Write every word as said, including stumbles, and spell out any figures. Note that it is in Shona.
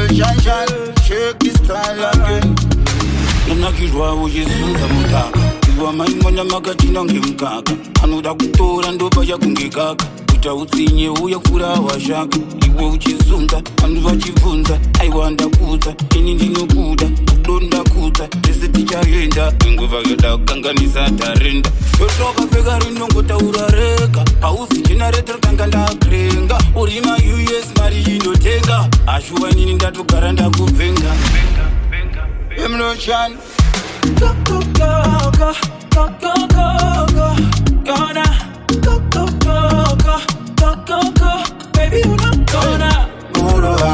shine, shine. Shake this style again. Namnakirwa ujisunza mutaka. Iwa maimona makachina ngemkaka. Anoda kutora ndoba ya kungekaka. Kuta utsinye uya kura washaka. Iwe uchisunza, anu wachivunza. Aiwanda kuza, ini ndinokuda. Kudonda kuza, ese tichayenda. Nguva yoda kanganisa tarenda. Yotoka fega rinongo taurareka. Hausi generator kanganda krenga. Urima U S mari inotenga. Ashua nini ndatogara ndakuvenga. Emotion. Go go go go go go go go go now. Go go